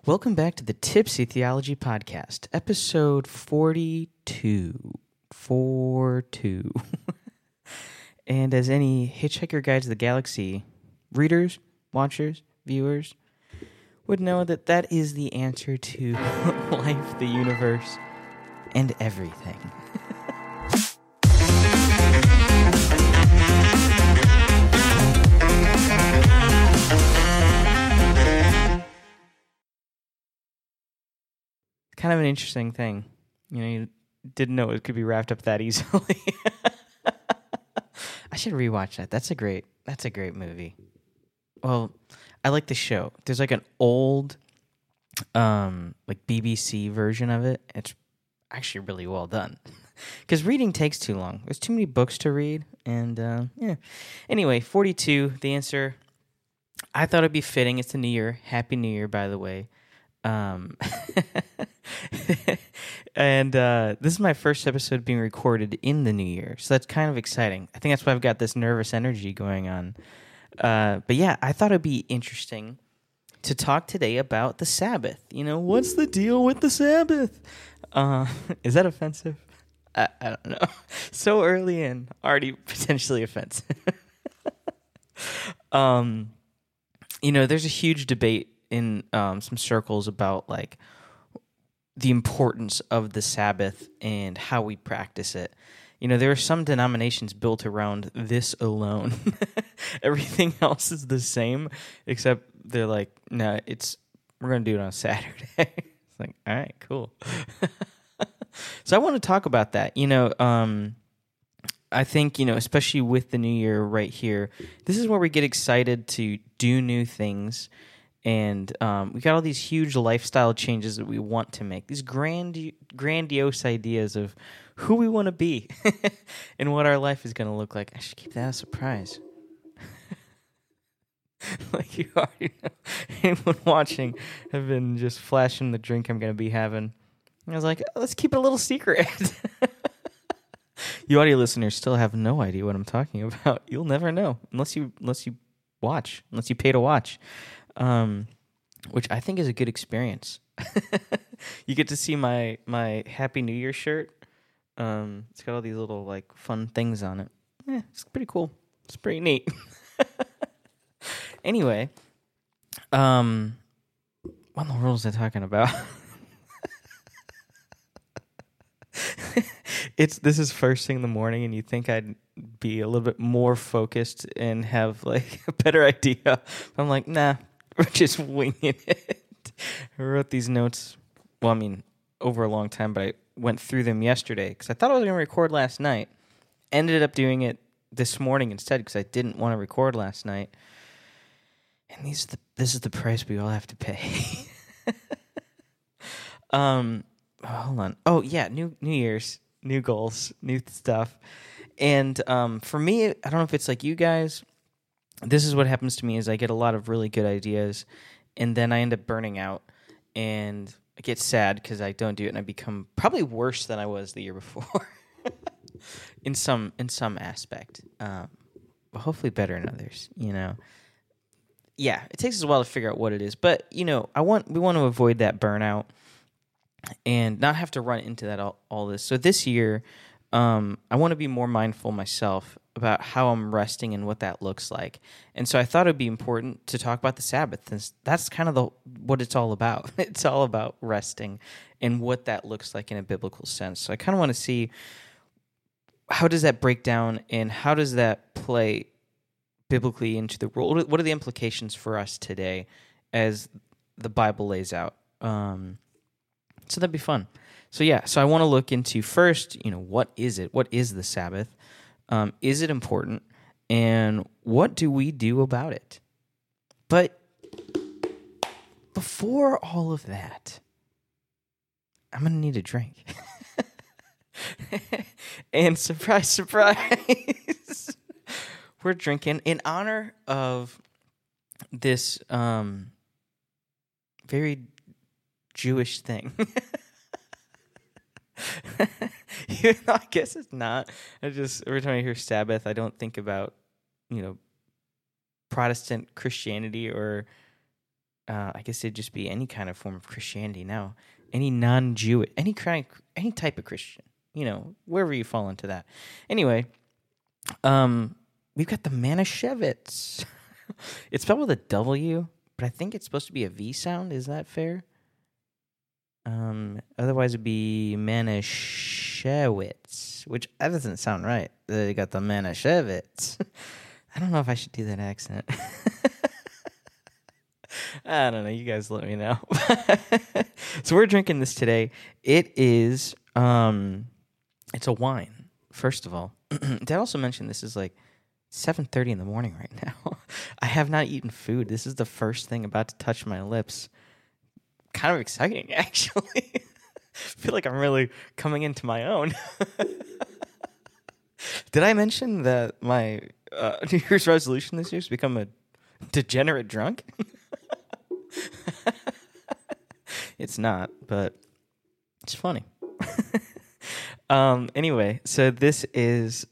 Welcome back to the Tipsy Theology Podcast, episode 42. 42. And as any Hitchhiker Guides to the Galaxy readers, watchers, viewers would know, that is the answer to life, the universe, and everything. Kind of an interesting thing. You didn't know it could be wrapped up that easily. I should rewatch that. That's a great movie. Well, I like the show. There's like an old BBC version of it. It's actually really well done. Because reading takes too long. There's too many books to read. And yeah. Anyway, 42, the answer. I thought it'd be fitting. It's the New Year. Happy New Year, by the way. And this is my first episode being recorded in the new year, so that's kind of exciting. I think that's why I've got this nervous energy going on. But yeah, I thought it'd be interesting to talk today about the Sabbath. What's the deal with the Sabbath? Is that offensive? I don't know. So early in, already potentially offensive. There's a huge debate in some circles about like the importance of the Sabbath and how we practice it. There are some denominations built around this alone. Everything else is the same, except they're like, no, we're going to do it on Saturday. It's like, all right, cool. So I want to talk about that. I think, especially with the new year right here, this is where we get excited to do new things. And we got all these huge lifestyle changes that we want to make, these grandiose ideas of who we want to be and what our life is going to look like. I should keep that a surprise. Like you already know. Anyone watching have been just flashing the drink I'm going to be having. And I was like, let's keep it a little secret. You audio listeners still have no idea what I'm talking about. You'll never know unless you watch, unless you pay to watch. Which I think is a good experience. You get to see my Happy New Year shirt. It's got all these little like fun things on it. It's pretty cool. It's pretty neat. Anyway, what in the world was I talking about? This is first thing in the morning, and you think I'd be a little bit more focused and have like a better idea. I'm like, nah. We're just winging it. I wrote these notes, over a long time, but I went through them yesterday because I thought I was going to record last night. Ended up doing it this morning instead because I didn't want to record last night. And this is the price we all have to pay. Hold on. Oh, yeah, New Year's, new goals, new stuff. And for me, I don't know if it's like you guys. This is what happens to me is I get a lot of really good ideas, and then I end up burning out, and I get sad because I don't do it, and I become probably worse than I was the year before in some aspect, but hopefully better in others, Yeah, it takes us a while to figure out what it is, but, we want to avoid that burnout and not have to run into that all this. So this year, I want to be more mindful myself about how I'm resting and what that looks like. And so I thought it would be important to talk about the Sabbath. That's kind of what it's all about. It's all about resting and what that looks like in a biblical sense. So I kind of want to see how does that break down and how does that play biblically into the world? What are the implications for us today as the Bible lays out? So that'd be fun. So I want to look into first, what is it? What is the Sabbath? Is it important? And what do we do about it? But before all of that, I'm going to need a drink. And surprise, surprise, we're drinking in honor of this very Jewish thing. Even though I guess it's not. Every time I hear Sabbath, I don't think about, Protestant Christianity or I guess it'd just be any kind of form of Christianity now. Any non-Jewish, any type of Christian, wherever you fall into that. Anyway, we've got the Manischewitz. It's spelled with a W, but I think it's supposed to be a V sound. Is that fair? Otherwise it'd be Manischewitz, which that doesn't sound right. They got the Manischewitz. I don't know if I should do that accent. I don't know. You guys let me know. So we're drinking this today. It is, it's a wine, first of all. Dad also mentioned this is like 7:30 in the morning right now. I have not eaten food. This is the first thing about to touch my lips. Kind of exciting, actually. I feel like I'm really coming into my own. Did I mention that my New Year's resolution this year is to become a degenerate drunk? It's not, but it's funny. Anyway, so this is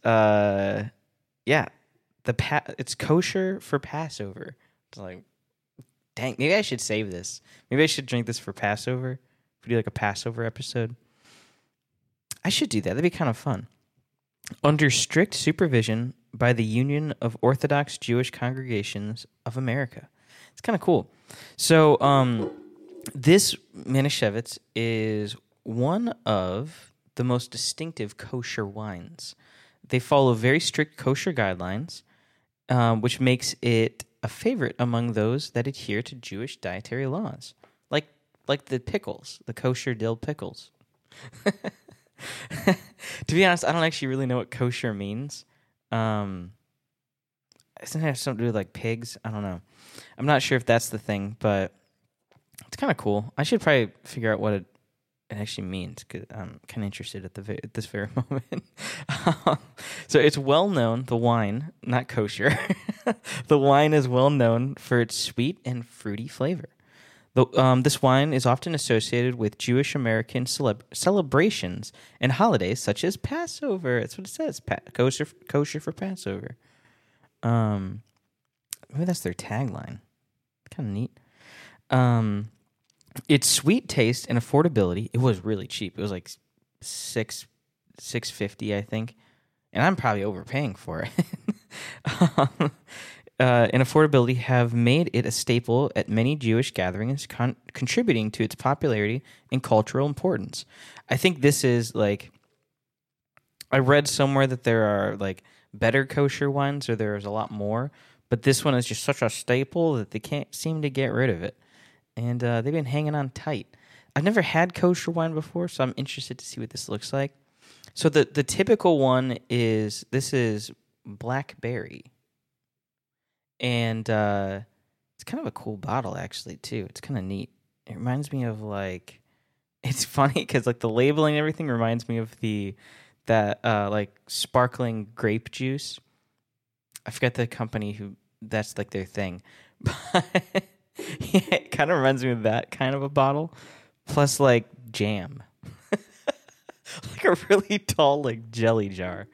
it's kosher for Passover. It's like, dang, maybe I should save this. Maybe I should drink this for Passover. If we do like a Passover episode, I should do that. That'd be kind of fun. Under strict supervision by the Union of Orthodox Jewish Congregations of America. It's kind of cool. So this Manischewitz is one of the most distinctive kosher wines. They follow very strict kosher guidelines, which makes it a favorite among those that adhere to Jewish dietary laws, like the pickles, the kosher dill pickles. To be honest, I don't actually really know what kosher means. Doesn't it have something to do with like pigs? I don't know. I'm not sure if that's the thing, but it's kind of cool. I should probably figure out what it actually means, because I'm kind of interested at this very moment. So it's well known, the wine, not kosher. The wine is well known for its sweet and fruity flavor. This wine is often associated with Jewish American celebrations and holidays such as Passover. That's what it says, kosher for Passover. Maybe that's their tagline. Kind of neat. Its sweet taste and affordability. It was really cheap. It was like $6.50, I think, and I'm probably overpaying for it. And affordability have made it a staple at many Jewish gatherings, contributing to its popularity and cultural importance. I think this is like, I read somewhere that there are like better kosher wines, or there's a lot more, but this one is just such a staple that they can't seem to get rid of it. And they've been hanging on tight. I've never had kosher wine before, so I'm interested to see what this looks like. So the typical one is, this is blackberry. And it's kind of a cool bottle, actually, too. It's kind of neat. It reminds me of, like, it's funny because, like, the labeling and everything reminds me of like, sparkling grape juice. I forget the company that's, like, their thing. But yeah, it kind of reminds me of that kind of a bottle. Plus, like, jam. Like a really tall, like, jelly jar.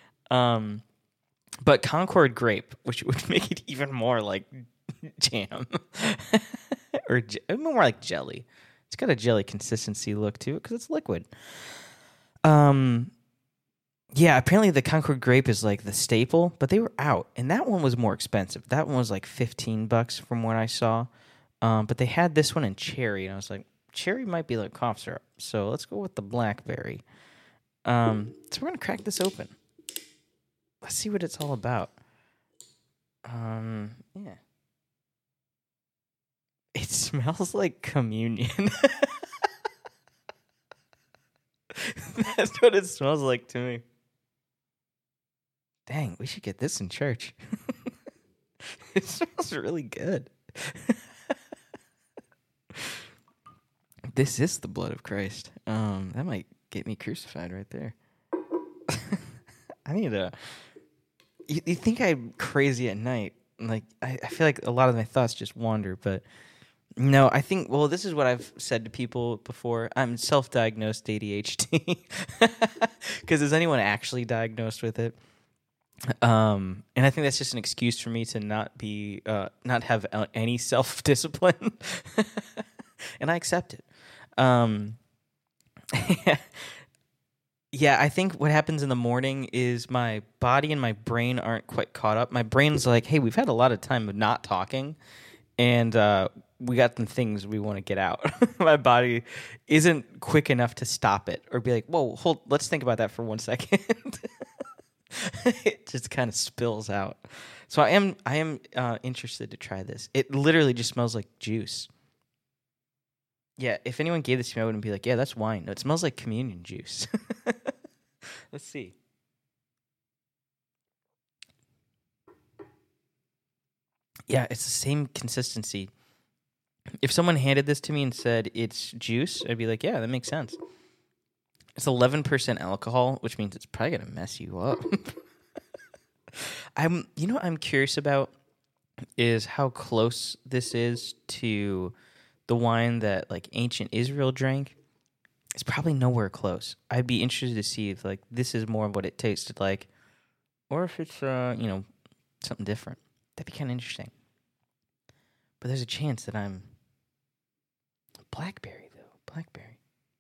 But Concord grape, which would make it even more like jam. Or more like jelly. It's got a jelly consistency look to it because it's liquid. Yeah, apparently the Concord grape is like the staple, but they were out. And that one was more expensive. That one was like $15 from what I saw. But they had this one in cherry, and I was like, cherry might be like cough syrup. So let's go with the blackberry. So we're going to crack this open. Let's see what it's all about. Yeah. It smells like communion. That's what it smells like to me. Dang, we should get this in church. It smells really good. This is the blood of Christ. That might get me crucified right there. I need to... You think I'm crazy at night. Like, I feel like a lot of my thoughts just wander, but no, I think, well, this is what I've said to people before. I'm self-diagnosed ADHD. Because is anyone actually diagnosed with it? And I think that's just an excuse for me to not have any self discipline, and I accept it. Um, yeah, I think what happens in the morning is my body and my brain aren't quite caught up. My brain's like, "Hey, we've had a lot of time of not talking, and we got some things we want to get out." My body isn't quick enough to stop it or be like, "Whoa, hold, let's think about that for 1 second." It just kind of spills out. So I am interested to try this. It literally just smells like juice. Yeah, if anyone gave this to me, I wouldn't be like, "Yeah, that's wine." No, it smells like communion juice. Let's see. Yeah, it's the same consistency. If someone handed this to me and said it's juice, I'd be like, "Yeah, that makes sense." It's 11% alcohol, which means it's probably gonna mess you up. What I'm curious about is how close this is to the wine that like ancient Israel drank. It's probably nowhere close. I'd be interested to see if like this is more of what it tasted like, or if it's something different. That'd be kind of interesting. But there's a chance that I'm blackberry though. Blackberry.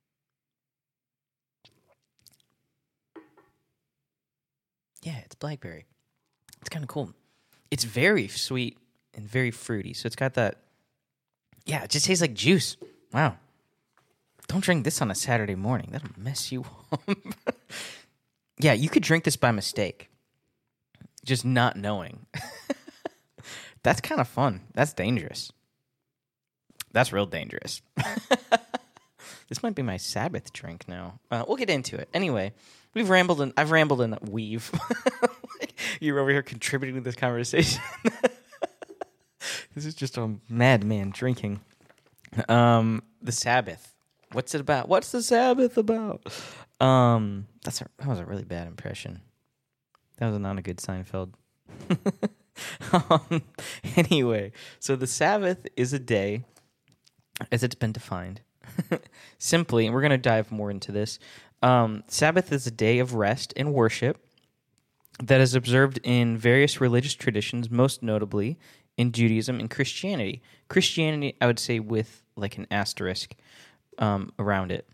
Yeah, it's blackberry. It's kind of cool. It's very sweet and very fruity. So it's got that. Yeah, it just tastes like juice. Wow. Don't drink this on a Saturday morning. That'll mess you up. Yeah, you could drink this by mistake. Just not knowing. That's kind of fun. That's dangerous. That's real dangerous. This might be my Sabbath drink now. We'll get into it. Anyway, I've rambled and weave. You're over here contributing to this conversation. This is just a madman drinking. The Sabbath. What's it about? What's the Sabbath about? That was a really bad impression. That was not a good Seinfeld. Anyway, so the Sabbath is a day, as it's been defined, simply, and we're going to dive more into this. Sabbath is a day of rest and worship that is observed in various religious traditions, most notably in Judaism and Christianity. Christianity, I would say, with like an asterisk around it.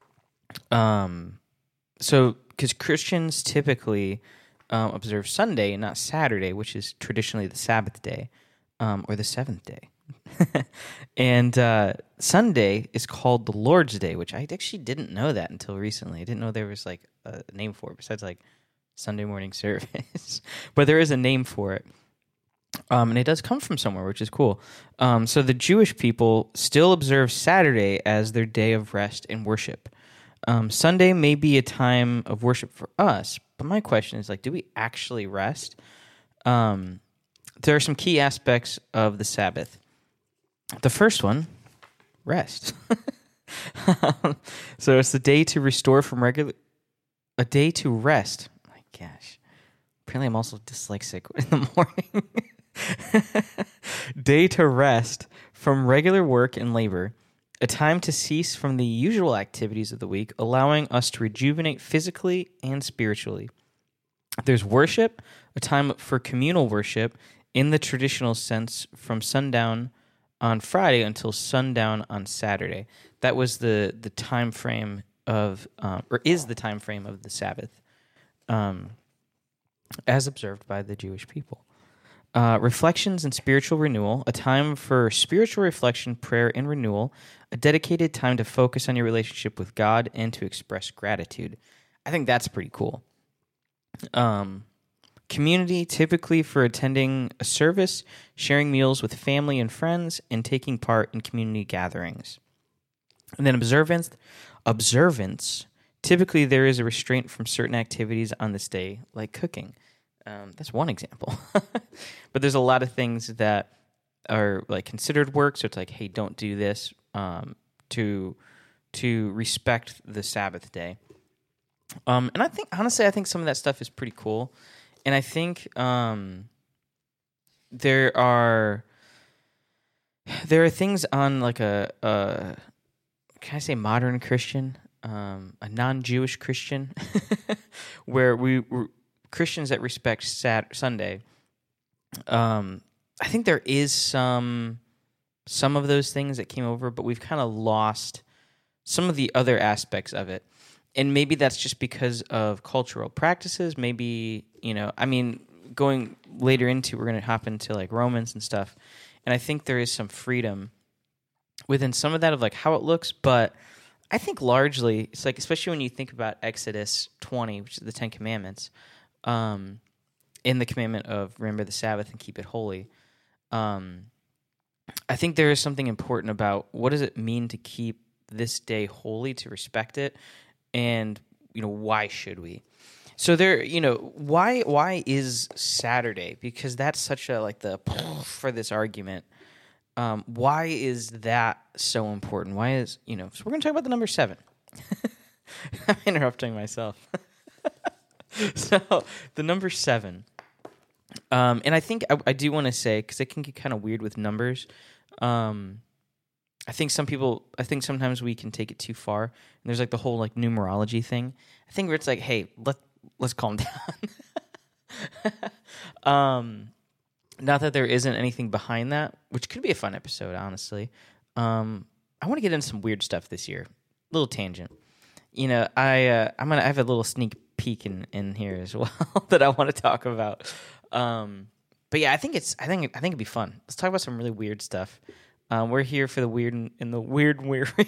So, because Christians typically observe Sunday and not Saturday, which is traditionally the Sabbath day, or the seventh day. And Sunday is called the Lord's Day, which I actually didn't know that until recently. I didn't know there was like a name for it besides like Sunday morning service. But there is a name for it. And it does come from somewhere, which is cool. So the Jewish people still observe Saturday as their day of rest and worship. Sunday may be a time of worship for us, but my question is, like, do we actually rest? There are some key aspects of the Sabbath. The first one, rest. So it's the day to restore from a day to rest. My gosh. Apparently I'm also dyslexic in the morning. Day to rest from regular work and labor, a time to cease from the usual activities of the week, allowing us to rejuvenate physically and spiritually. There's worship, a time for communal worship in the traditional sense from sundown on Friday until sundown on Saturday. That was the time frame of, or is the time frame of the Sabbath, as observed by the Jewish people. Reflections and spiritual renewal, a time for spiritual reflection, prayer, and renewal, a dedicated time to focus on your relationship with God and to express gratitude. I think that's pretty cool. Community, typically for attending a service, sharing meals with family and friends, and taking part in community gatherings. And then observance, typically there is a restraint from certain activities on this day, like cooking. That's one example. But there's a lot of things that are like considered work, so it's like, hey, don't do this to respect the Sabbath day. And I think, honestly, some of that stuff is pretty cool. And I think there are things on like a can I say modern Christian, a non-Jewish Christian, where we Christians that respect Sunday, I think there is some of those things that came over, but we've kind of lost some of the other aspects of it. And maybe that's just because of cultural practices. Maybe, going later into, we're going to hop into like Romans and stuff. And I think there is some freedom within some of that of like how it looks, but I think largely it's like, especially when you think about Exodus 20, which is the 10 Commandments, in the commandment of remember the Sabbath and keep it holy. I think there is something important about what does it mean to keep this day holy, to respect it, and why should we? So there, why is Saturday? Because that's such a like the for this argument. Why is that so important? Why is so we're going to talk about the number 7. I'm interrupting myself. So the number 7. And I think I do want to say, because it can get kind of weird with numbers. I think sometimes we can take it too far. And there's like the whole like numerology thing. I think where it's like, hey, let's calm down. Not that there isn't anything behind that, which could be a fun episode, honestly. I want to get into some weird stuff this year. Little tangent. I have a little sneak peek in here as well that I want to talk about. But yeah, I think it'd be fun. Let's talk about some really weird stuff. We're here for the weird and the weird and weary.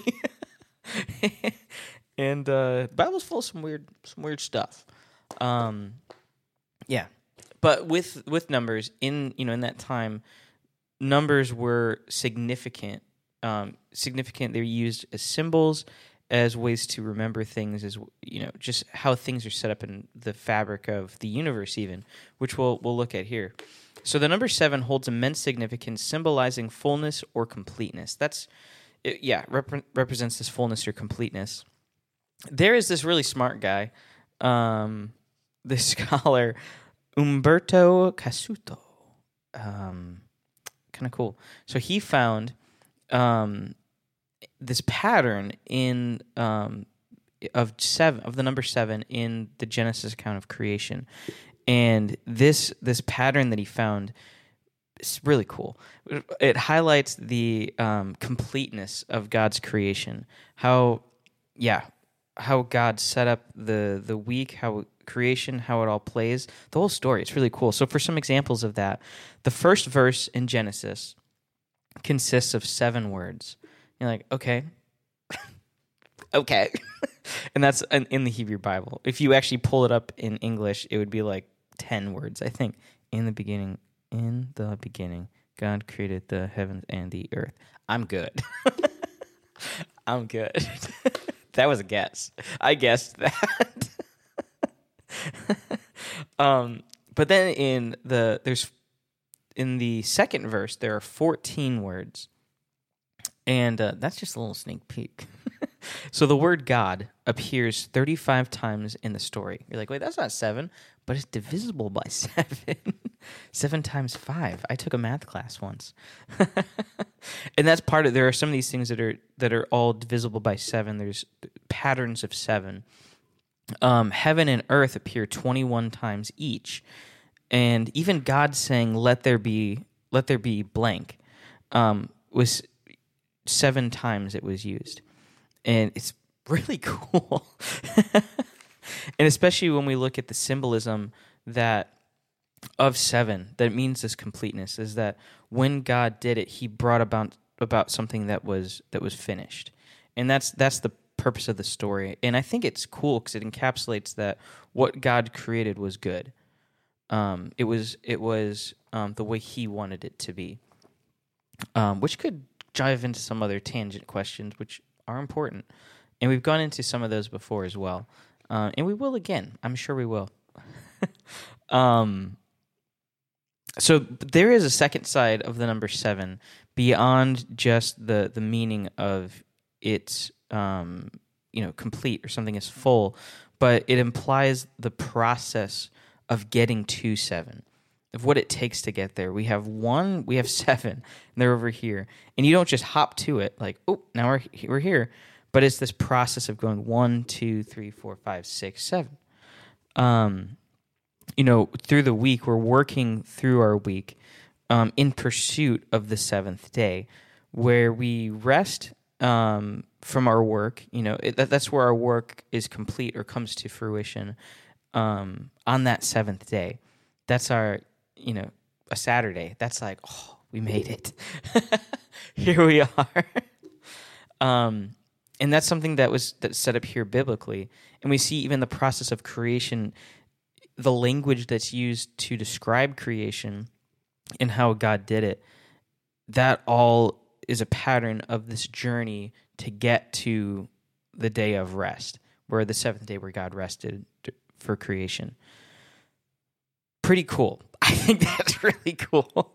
And the Bible's full of some weird stuff. Yeah. But with numbers in that time, numbers were significant. Significant. They're used as symbols, as ways to remember things, as just how things are set up in the fabric of the universe, even, which we'll look at here. So the number 7 holds immense significance, symbolizing fullness or completeness. Represents this fullness or completeness. There is this really smart guy, the scholar Umberto Cassuto. Kind of cool. So he found this pattern in of the number 7 in the Genesis account of creation, and this pattern that he found is really cool. It highlights the completeness of God's creation. How God set up the week, how creation, how it all plays, the whole story. It's really cool. So for some examples of that, the first verse in Genesis consists of 7 words. You're like, okay. Okay. And that's in the Hebrew Bible. If you actually pull it up in English, it would be like 10 words, I think. In the beginning, God created the heavens and the earth. I'm good. I'm good. That was a guess. I guessed that. But then in the second verse, there are 14 words. And that's just a little sneak peek. So the word God appears 35 times in the story. You're like, wait, that's not 7, but it's divisible by 7. 7 times 5. I took a math class once. And that's part of, there are some of these things that are all divisible by 7. There's patterns of 7. Heaven and earth appear 21 times each. And even God saying, let there be blank, was 7 times it was used. And it's really cool. And especially when we look at the symbolism that of 7, that means this completeness, is that when God did it, he brought about something that was finished. And that's the purpose of the story. And I think it's cool because it encapsulates that what God created was good. It was the way he wanted it to be. Which could dive into some other tangent questions, which are important. And we've gone into some of those before as well. And we will again. I'm sure we will. So there is a second side of the number 7 beyond just the meaning of its complete or something is full, but it implies the process of getting to 7. Of what it takes to get there. We have 7, and they're over here. And you don't just hop to it like, oh, now we're here. But it's this process of going 1, 2, 3, 4, 5, 6, 7. through the week, we're working through our week in pursuit of the seventh day, where we rest from our work. That's where our work is complete or comes to fruition on that seventh day. That's our, a Saturday. That's like, oh, we made it. Here we are. And that's something that's set up here biblically. And we see even the process of creation, the language that's used to describe creation and how God did it, that all is a pattern of this journey to get to the day of rest, where the seventh day where God rested for creation. Pretty cool. I think that's really cool.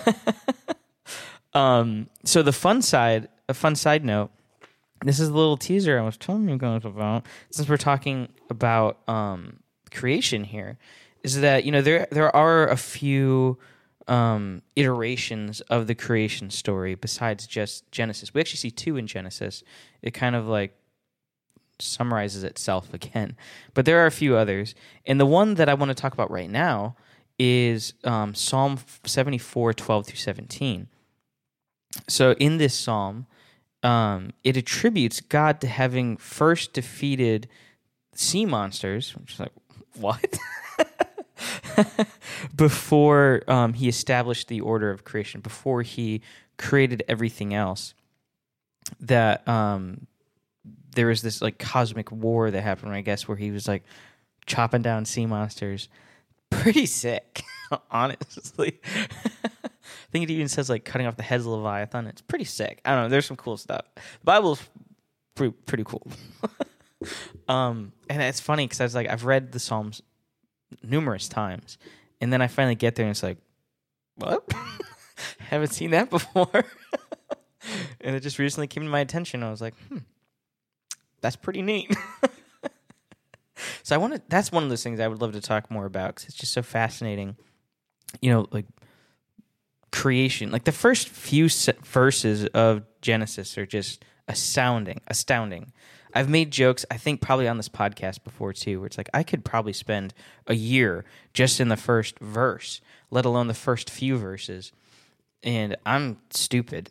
So a fun side note, this is a little teaser I was telling you guys about, since we're talking about creation here, is that there are a few iterations of the creation story besides just Genesis. We actually see two in Genesis. It kind of like summarizes itself again, but there are a few others. And the one that I want to talk about right now is Psalm 74, 12 through 17. So in this psalm, it attributes God to having first defeated sea monsters, which is like, what? Before he established the order of creation, before he created everything else, that there was this like cosmic war that happened, I guess, where he was like chopping down sea monsters. Pretty sick, honestly. I think it even says like cutting off the heads of Leviathan. It's pretty sick. I don't know. There's some cool stuff. The Bible's pretty cool. And it's funny because I've read the Psalms numerous times, and then I finally get there and it's like, what? Haven't seen that before. And it just recently came to my attention. I was like, that's pretty neat. So that's one of those things I would love to talk more about, because it's just so fascinating. Like creation, like the first few verses of Genesis are just astounding. I've made jokes, I think probably on this podcast before too, where it's like I could probably spend a year just in the first verse, let alone the first few verses. And I'm stupid.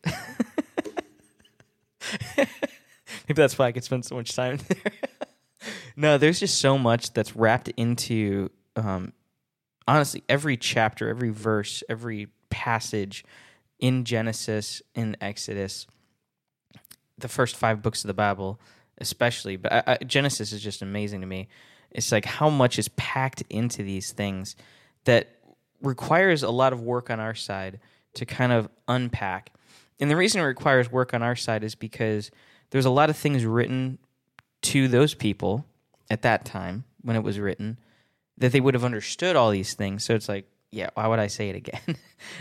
Maybe that's why I could spend so much time there. No, there's just so much that's wrapped into, honestly, every chapter, every verse, every passage in Genesis, in Exodus, the first 5 books of the Bible especially. But Genesis is just amazing to me. It's like how much is packed into these things that requires a lot of work on our side to kind of unpack. And the reason it requires work on our side is because there's a lot of things written to those people at that time when it was written that they would have understood all these things. So it's like, yeah, why would I say it again?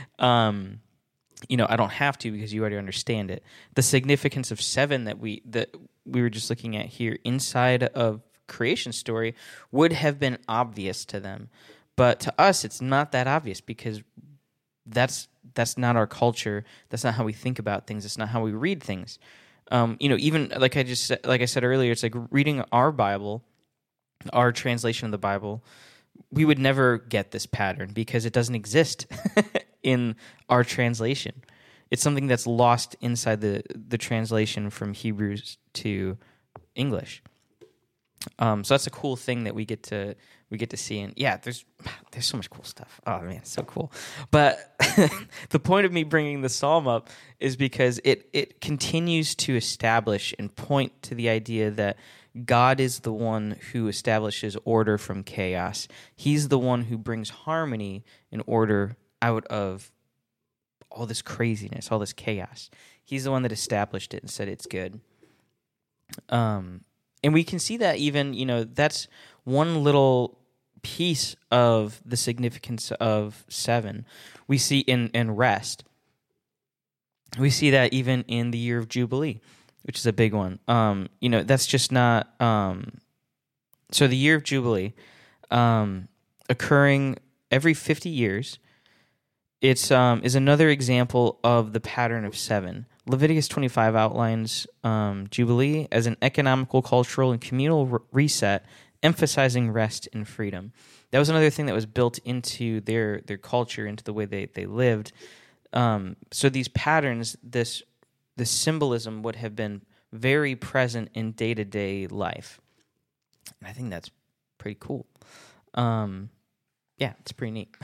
I don't have to, because you already understand it. The significance of 7 that we were just looking at here inside of creation story would have been obvious to them. But to us, it's not that obvious, because that's not our culture. That's not how we think about things. It's not how we read things. Even like I said earlier, it's like reading our Bible, our translation of the Bible. We would never get this pattern because it doesn't exist in our translation. It's something that's lost inside the translation from Hebrews to English. So that's a cool thing that we get to see. And yeah, there's so much cool stuff. Oh man, it's so cool. But the point of me bringing the psalm up is because it continues to establish and point to the idea that God is the one who establishes order from chaos. He's the one who brings harmony and order out of all this craziness, all this chaos. He's the one that established it and said it's good. And we can see that even, that's one little piece of the significance of 7. We see in rest. We see that even in the year of Jubilee, which is a big one. That's just not... So the year of Jubilee, occurring every 50 years, is another example of the pattern of 7. Leviticus 25 outlines Jubilee as an economical, cultural, and communal reset emphasizing rest and freedom. That was another thing that was built into their culture, into the way they lived. So these patterns, this symbolism would have been very present in day-to-day life. And I think that's pretty cool. Yeah, it's pretty neat.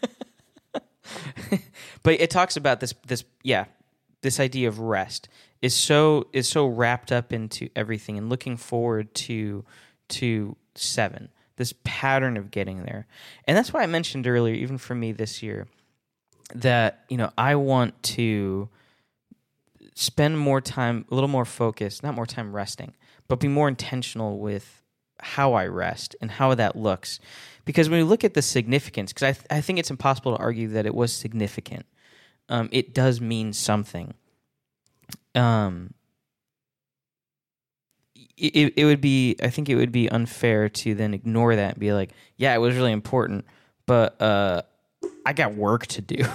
But it talks about this idea of rest is so wrapped up into everything and looking forward to 7, this pattern of getting there. And that's why I mentioned earlier, even for me this year, that, I want to spend more time, a little more focused, not more time resting, but be more intentional with how I rest and how that looks. Because when we look at the significance, because I think it's impossible to argue that it was significant. It does mean something. It would be, I think it would be unfair to then ignore that and be like, yeah, it was really important, but I got work to do.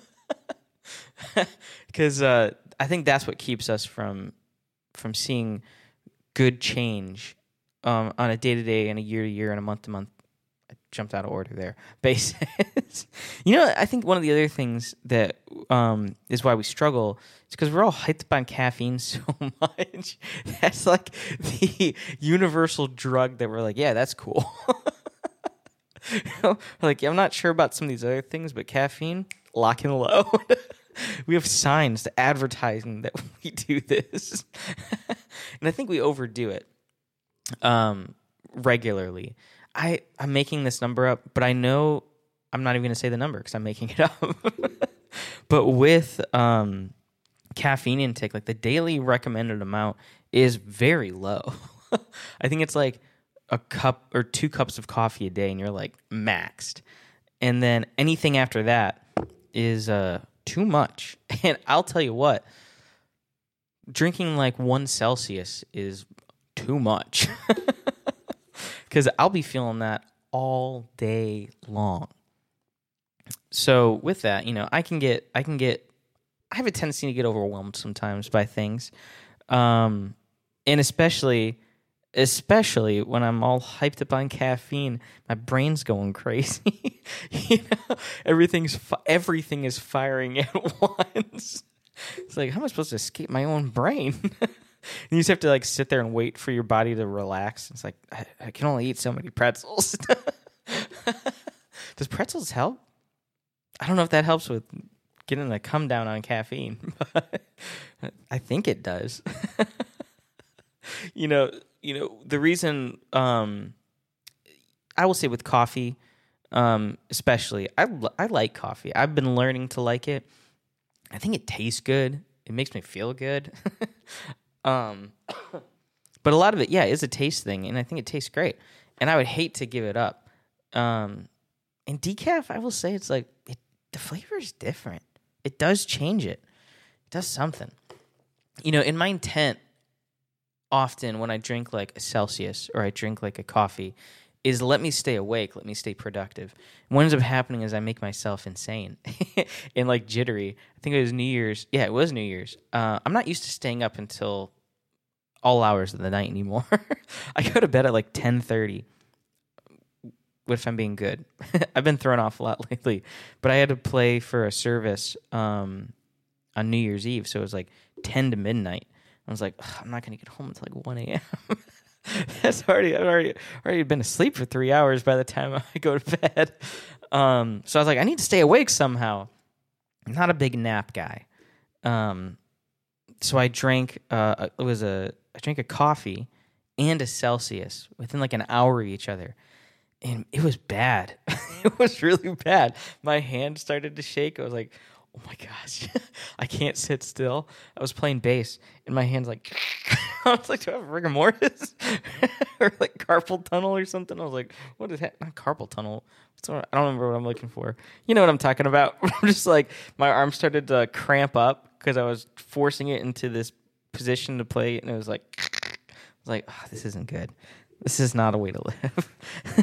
Because I think that's what keeps us from seeing good change on a day-to-day and a year-to-year and a month-to-month. I jumped out of order there. Basis. I think one of the other things that is why we struggle is because we're all hyped up on caffeine so much. That's like the universal drug that we're like, yeah, that's cool. Like, I'm not sure about some of these other things, but caffeine, lock and load. We have signs to advertising that we do this. And I think we overdo it regularly. I'm making this number up, but I know I'm not even going to say the number because I'm making it up. But with caffeine intake, like the daily recommended amount is very low. I think it's like a cup or 2 cups of coffee a day, and you're like maxed. And then anything after that is too much. And I'll tell you what, drinking like 1 Celsius is too much. Because I'll be feeling that all day long. So with that, I have a tendency to get overwhelmed sometimes by things. And especially when I'm all hyped up on caffeine, my brain's going crazy. Everything is firing at once. It's like, how am I supposed to escape my own brain? And you just have to like sit there and wait for your body to relax. It's like, I can only eat so many pretzels. Does pretzels help? I don't know if that helps with getting a come down on caffeine, but I think it does. The reason I will say with coffee, especially, I like coffee. I've been learning to like it. I think it tastes good. It makes me feel good. But a lot of it, is a taste thing, and I think it tastes great. And I would hate to give it up. And decaf, I will say, it's like the flavor is different. It does change it. It does something. In my intent, often when I drink like a Celsius or I drink like a coffee, is let me stay awake, let me stay productive. And what ends up happening is I make myself insane and like jittery. I think it was New Year's. Yeah, it was New Year's. I'm not used to staying up until all hours of the night anymore. I go to bed at like 10:30, if I'm being good. I've been thrown off a lot lately, but I had to play for a service on New Year's Eve, so it was like 10 to midnight. I was like, I'm not going to get home until like 1 a.m. I've already been asleep for 3 hours by the time I go to bed. So I was like, I need to stay awake somehow. I'm not a big nap guy. So I drank I drank a coffee and a Celsius within like an hour of each other. And it was bad. It was really bad. My hand started to shake. I was like, oh my gosh, I can't sit still. I was playing bass, and my hand's like, I was like, do I have rigor mortis? Or like carpal tunnel or something? I was like, what is that? Not carpal tunnel. I don't remember what I'm looking for. You know what I'm talking about. I'm just like, my arm started to cramp up because I was forcing it into this position to play, and it was like, oh, this isn't good. This is not a way to live.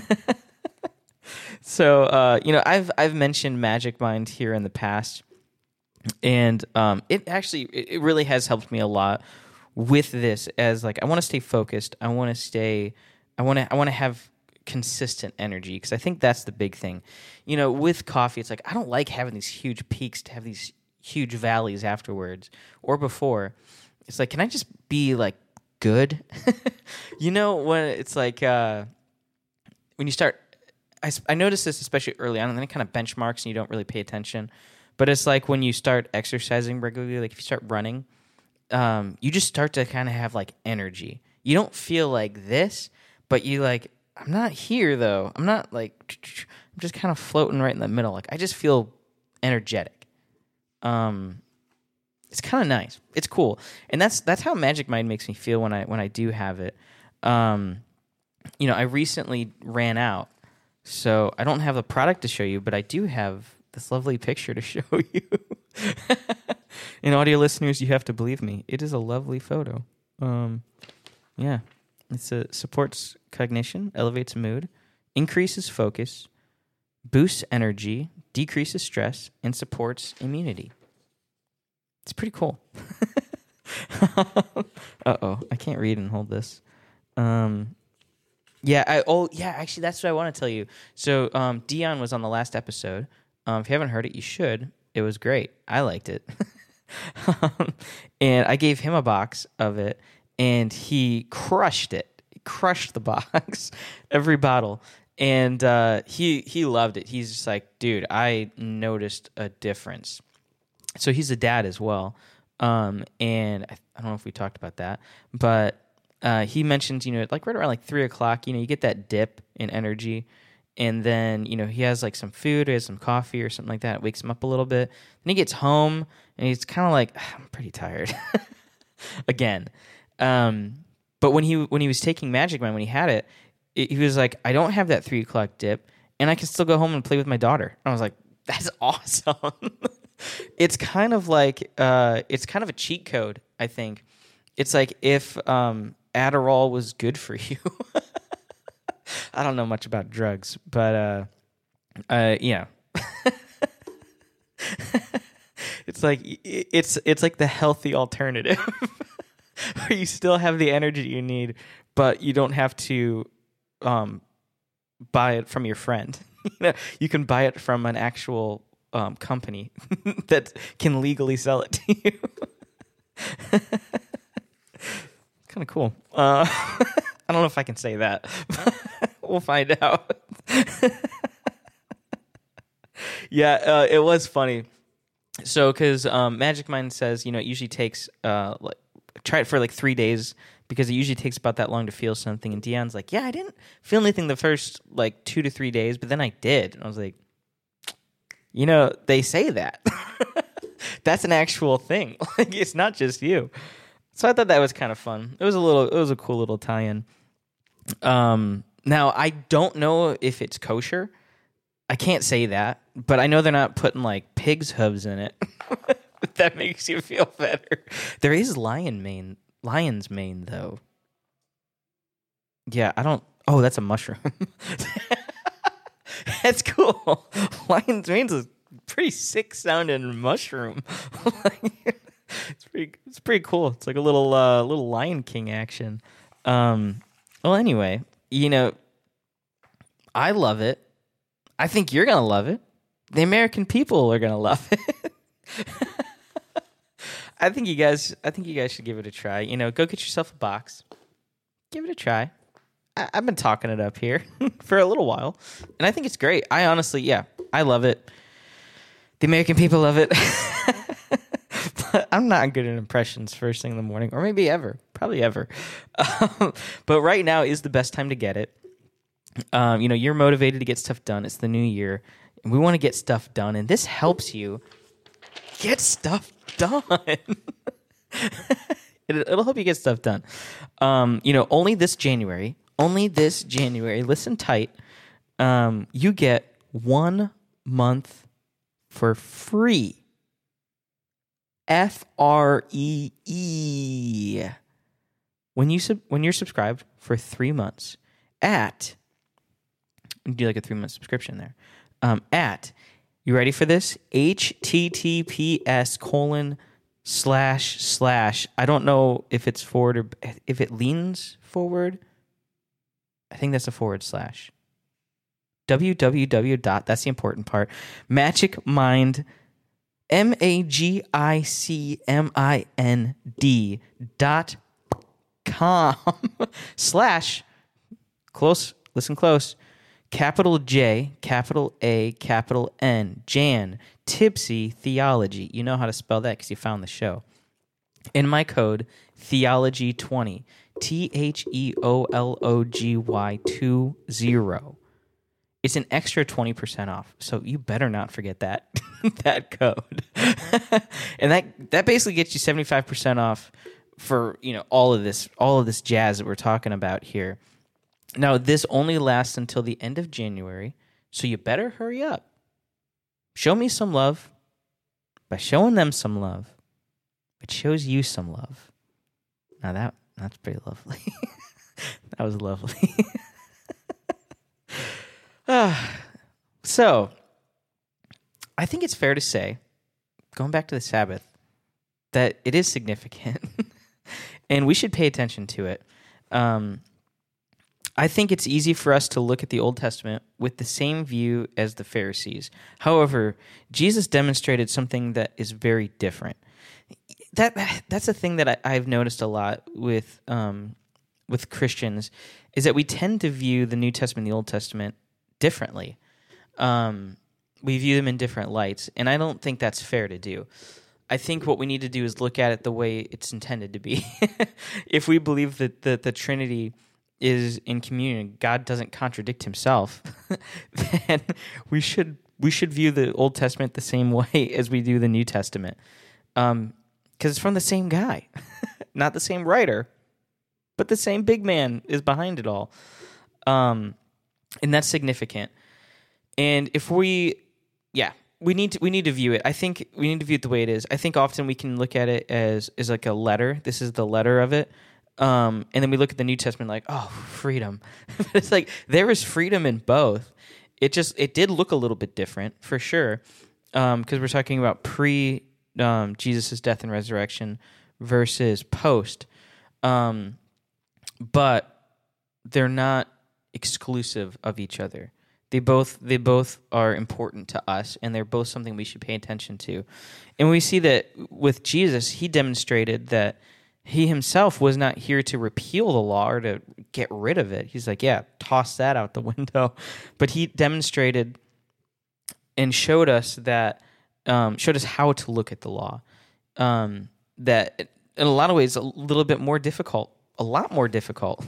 So, I've mentioned Magic Mind here in the past, and it really has helped me a lot with this. As like, I want to stay focused. I want to stay I want to have consistent energy, because I think that's the big thing. With coffee, it's like I don't like having these huge peaks to have these huge valleys afterwards or before. It's like, can I just be like good? When it's like when you start, I noticed this especially early on, and then it kind of benchmarks and you don't really pay attention. But it's like when you start exercising regularly, like if you start running, you just start to kind of have like energy. You don't feel like this, but you like, I'm not here though. I'm not like, I'm just kind of floating right in the middle. Like I just feel energetic. It's kind of nice. It's cool. And that's how Magic Mind makes me feel when I do have it. I recently ran out, so I don't have a product to show you, but I do have this lovely picture to show you. And audio listeners, you have to believe me. It is a lovely photo. Yeah. It supports cognition, elevates mood, increases focus, boosts energy, decreases stress, and supports immunity. It's pretty cool. Uh-oh, I can't read and hold this. Actually, that's what I want to tell you. So, Dion was on the last episode. If you haven't heard it, you should. It was great. I liked it. And I gave him a box of it, and he crushed it. He crushed the box, every bottle. And he loved it. He's just like, dude, I noticed a difference. So he's a dad as well. And I don't know if we talked about that, but he mentioned, like right around like 3 o'clock, you get that dip in energy. And then, he has like some food, or has some coffee or something like that. It wakes him up a little bit. Then he gets home and he's kind of like, I'm pretty tired again. But when he was taking Magic Mind, when he had it, he was like, I don't have that 3 o'clock dip, and I can still go home and play with my daughter. And I was like, that's awesome. It's kind of like, it's kind of a cheat code, I think. It's like if Adderall was good for you. I don't know much about drugs, but yeah. It's like the healthy alternative where you still have the energy you need, but you don't have to buy it from your friend. You can buy it from an actual company that can legally sell it to you. It's kind of cool. I don't know if I can say that. We'll find out. Yeah, it was funny. So, because Magic Mind says, it usually takes, try it for like 3 days, because it usually takes about that long to feel something. And Dion's like, yeah, I didn't feel anything the first like 2 to 3 days, but then I did. And I was like, they say that. That's an actual thing. Like, it's not just you. So I thought that was kind of fun. It was a cool little tie-in. Now, I don't know if it's kosher. I can't say that, but I know they're not putting like pig's hooves in it. If that makes you feel better. There is lion's mane though. Yeah, oh, that's a mushroom. That's cool. Lion's mane's a pretty sick sounding mushroom. It's pretty cool. It's like a little Lion King action. Well, anyway, I love it. I think you're gonna love it. The American people are gonna love it. I think you guys should give it a try. Go get yourself a box. Give it a try. I've been talking it up here for a little while, and I think it's great. I honestly, I love it. The American people love it. But I'm not good at impressions first thing in the morning, or maybe ever, probably ever. But right now is the best time to get it. You're motivated to get stuff done. It's the new year, and we want to get stuff done, and this helps you get stuff done. It'll help you get stuff done. Only this January, listen tight, you get 1 month for free. FREE. When you're subscribed for 3 months at, do like a 3-month subscription there. You ready for this? https:// I don't know if it's forward or if it leans forward. I think that's a / www. That's the important part. Magicmind, MAGICMIND.com / close, listen close, capital J, capital A, capital N, Jan, Tipsy Theology. You know how to spell that because you found the show. And my code, Theology20, THEOLOGY20. It's an extra 20% off, so you better not forget that that code. And that basically gets you 75% off for all of this jazz that we're talking about here. Now, this only lasts until the end of January, so you better hurry up. Show me some love. By showing them some love, it shows you some love. Now that's pretty lovely. That was lovely. So, I think it's fair to say, going back to the Sabbath, that it is significant, and we should pay attention to it. I think it's easy for us to look at the Old Testament with the same view as the Pharisees. However, Jesus demonstrated something that is very different. That's a thing that I've noticed a lot with Christians, is that we tend to view the New Testament and the Old Testament differently. We view them in different lights, and I don't think that's fair to do. I think what we need to do is look at it the way it's intended to be. If we believe that the Trinity is in communion, God doesn't contradict himself, then we should view the Old Testament the same way as we do the New Testament. Because it's from the same guy. Not the same writer, but the same big man is behind it all. And that's significant. And if we need to view it. I think we need to view it the way it is. I think often we can look at it as like a letter. This is the letter of it. And then we look at the New Testament like, oh, freedom. It's like there is freedom in both. It did look a little bit different for sure. Because we're talking about Jesus' death and resurrection versus post. But they're not exclusive of each other. They both are important to us, and they're both something we should pay attention to. And we see that with Jesus, he demonstrated that he himself was not here to repeal the law or to get rid of it. He's like, yeah, toss that out the window. But he demonstrated and showed us how to look at the law. That in a lot of ways a little bit more difficult, a lot more difficult.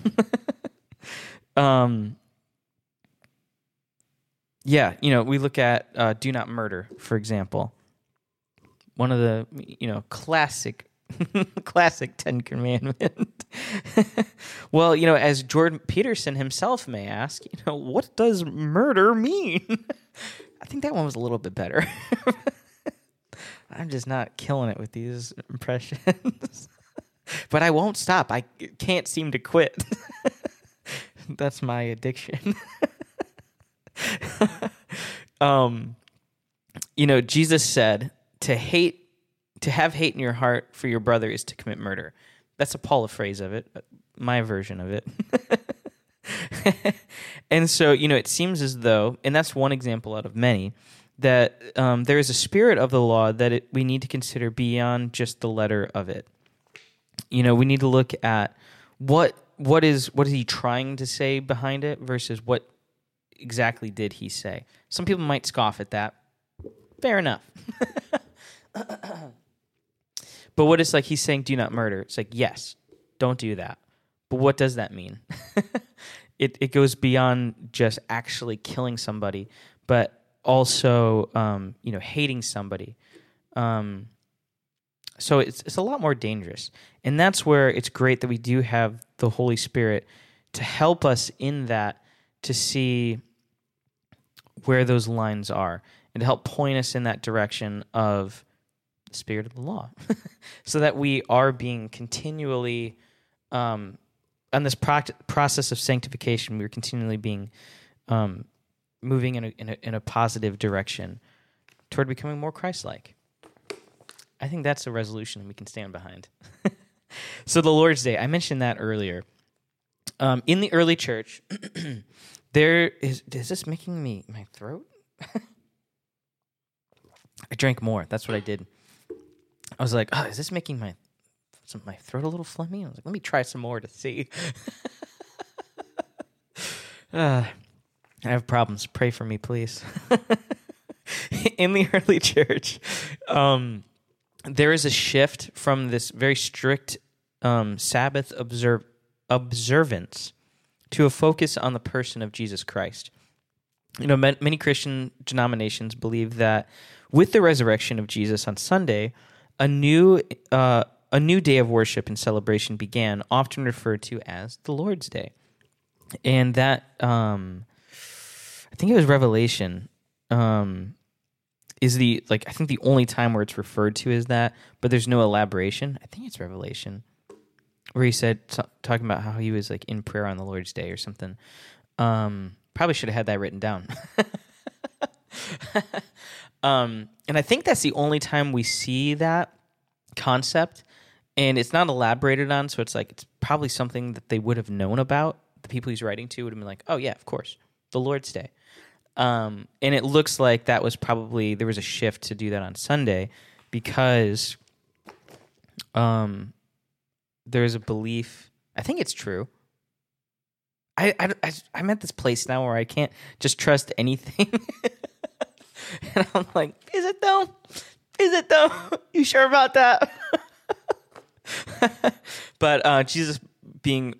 Yeah, we look at do not murder, for example. One of the classic Ten Commandment. Well, as Jordan Peterson himself may ask, what does murder mean? I think that one was a little bit better. I'm just not killing it with these impressions. But I won't stop. I can't seem to quit. That's my addiction. Jesus said to have hate in your heart for your brother is to commit murder. That's a Paula phrase of it, my version of it. And so, it seems as though, and that's one example out of many, that there is a spirit of the law that we need to consider beyond just the letter of it. We need to look at what is he trying to say behind it versus what exactly did he say. Some people might scoff at that. Fair enough. But what it's like, he's saying do not murder. It's like, yes, don't do that. But what does that mean? It goes beyond just actually killing somebody, but also hating somebody. So it's a lot more dangerous. And that's where it's great that we do have the Holy Spirit to help us in that, to see where those lines are and to help point us in that direction of the spirit of the law so that we are being continually on this process of sanctification. We're continually being moving in a positive direction toward becoming more Christ-like. I think that's a resolution we can stand behind. So the Lord's Day, I mentioned that earlier. In the early church, there is this making my throat? I drank more. That's what I did. I was like, oh, is this making my throat a little phlegmy? I was like, let me try some more to see. I have problems. Pray for me, please. In the early church, there is a shift from this very strict Sabbath observance to a focus on the person of Jesus Christ. You know, many Christian denominations believe that with the resurrection of Jesus on Sunday, a new day of worship and celebration began, often referred to as the Lord's Day. And that, I think it was Revelation, is I think the only time where it's referred to as that, but there's no elaboration. I think it's Revelation, where he said, talking about how he was like in prayer on the Lord's Day or something. Probably should have had that written down. And I think that's the only time we see that concept, and it's not elaborated on, so it's probably something that they would have known about. The people he's writing to would have been like, oh yeah, of course, the Lord's Day. And it looks like that was probably, there was a shift to do that on Sunday because there is a belief, I think it's true. I'm at this place now where I can't just trust anything. And I'm like, is it though? Is it though? You sure about that? But Jesus being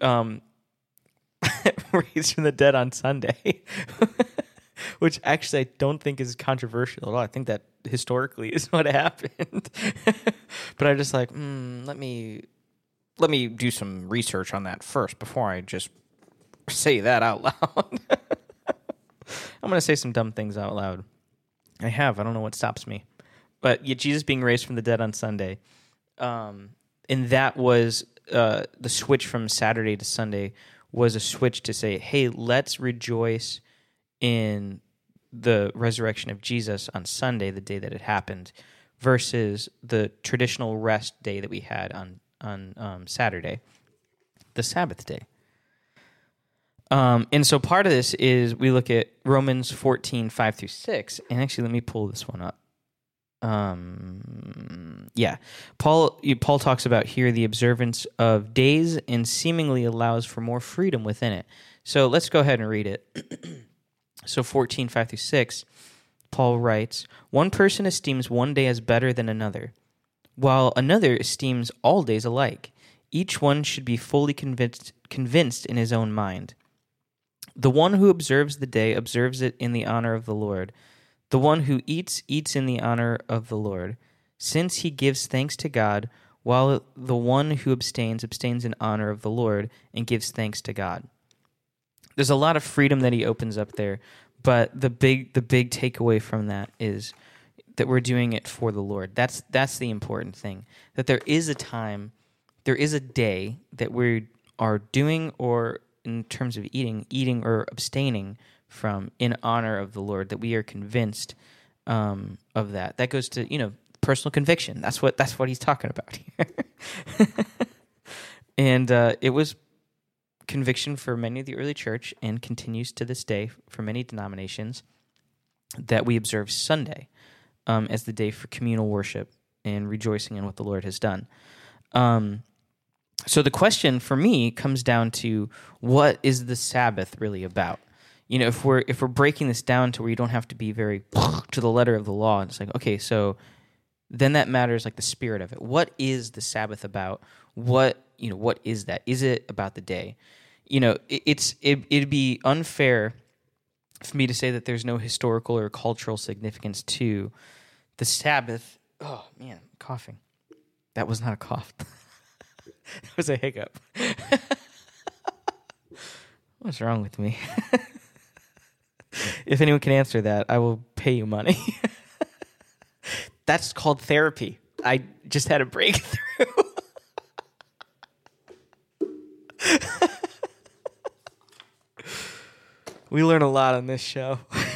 raised from the dead on Sunday, which actually I don't think is controversial at all. I think that historically is what happened. But I'm just like, let me do some research on that first before I just say that out loud. I'm going to say some dumb things out loud. I don't know what stops me. But yeah, Jesus being raised from the dead on Sunday. And that was the switch from Saturday to Sunday was a switch to say, hey, let's rejoice in the resurrection of Jesus on Sunday, the day that it happened, versus the traditional rest day that we had on Saturday, the Sabbath day. And so part of this is we look at Romans 14, 5 through 6, and actually let me pull this one up. Paul talks about here the observance of days and seemingly allows for more freedom within it. So let's go ahead and read it. So 14, 5 through 6, Paul writes, one person esteems one day as better than another, while another esteems all days alike. Each one should be fully convinced in his own mind. The one who observes the day observes it in the honor of the Lord. The one who eats in the honor of the Lord, since he gives thanks to God, while the one who abstains in honor of the Lord and gives thanks to God. There's a lot of freedom that he opens up there, but the big takeaway from that is that we're doing it for the Lord. That's the important thing. That there is a time, there is a day that we are doing, or in terms of eating or abstaining from in honor of the Lord, that we are convinced of that. That goes to, personal conviction. That's what he's talking about here. And it was conviction for many of the early church, and continues to this day for many denominations, that we observe Sunday as the day for communal worship and rejoicing in what the Lord has done. So the question for me comes down to, what is the Sabbath really about? If we're breaking this down to where you don't have to be very to the letter of the law, it's like, okay, so then that matters, like the spirit of it. What is the Sabbath about? What is that? Is it about the day? It'd be unfair for me to say that there's no historical or cultural significance to the Sabbath. Oh man, I'm coughing. That was not a cough. That was a hiccup. What's wrong with me? If anyone can answer that, I will pay you money. That's called therapy. I just had a breakthrough. We learn a lot on this show.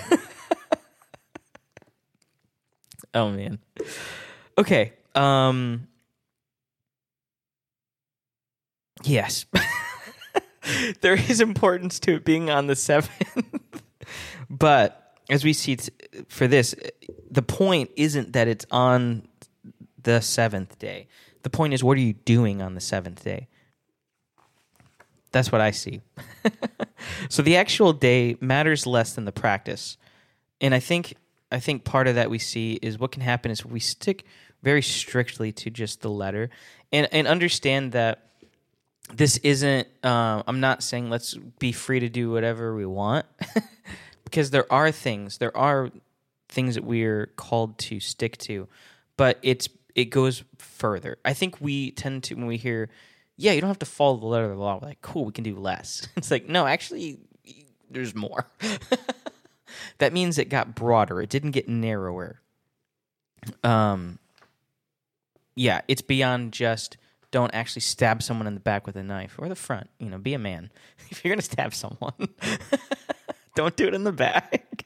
Oh, man. Okay. Yes. There is importance to it being on the 7th. But as we see for this, the point isn't that it's on the 7th day. The point is, what are you doing on the 7th day? That's what I see. So the actual day matters less than the practice. And I think part of that we see is what can happen is we stick very strictly to just the letter and understand that this isn't, I'm not saying let's be free to do whatever we want because there are things that we're called to stick to, but it goes further. I think we tend to, when we hear, yeah, you don't have to follow the letter of the law, we're like, cool, we can do less. It's like, no, actually, there's more. That means it got broader. It didn't get narrower. Yeah, it's beyond just don't actually stab someone in the back with a knife or the front. Be a man. If you're going to stab someone, don't do it in the back.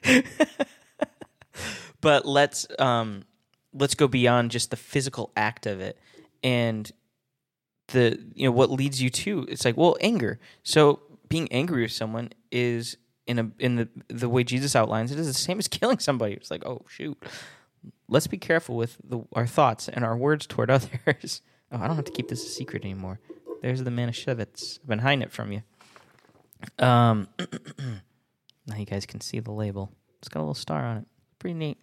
But let's go beyond just the physical act of it and what leads you to. It's like, well, anger. So being angry with someone is in the way Jesus outlines it is the same as killing somebody. It's like, oh shoot, let's be careful with our thoughts and our words toward others. Oh, I don't have to keep this a secret anymore. There's the Manischewitz. I've been hiding it from you. Now you guys can see the label. It's got a little star on it. Pretty neat.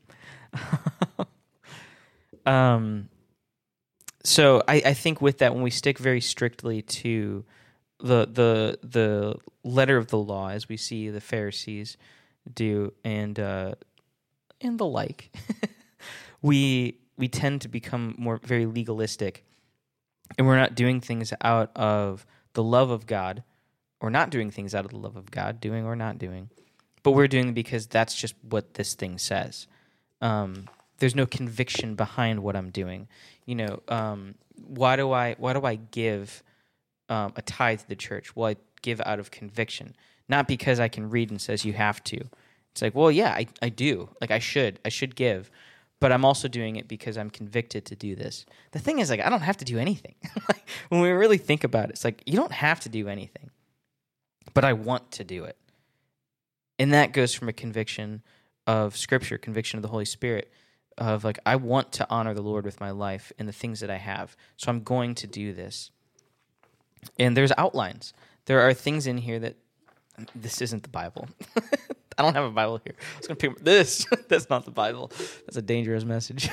So I think with that, when we stick very strictly to the letter of the law, as we see the Pharisees do, and the like, we tend to become very legalistic, and we're not doing things out of the love of God, or not doing things out of the love of God, doing or not doing, but we're doing it because that's just what this thing says. There's no conviction behind what I'm doing. Why do I give a tithe to the church? Well, I give out of conviction, not because I can read and says you have to. It's like, well, yeah, I do. Like I should give, but I'm also doing it because I'm convicted to do this. The thing is, like, I don't have to do anything. Like, when we really think about it, it's like you don't have to do anything, but I want to do it, and that goes from a conviction of Scripture, conviction of the Holy Spirit, of like, I want to honor the Lord with my life and the things that I have, so I'm going to do this. And there's outlines. There are things in here that, this isn't the Bible. I don't have a Bible here. I was going to pick this. That's not the Bible. That's a dangerous message.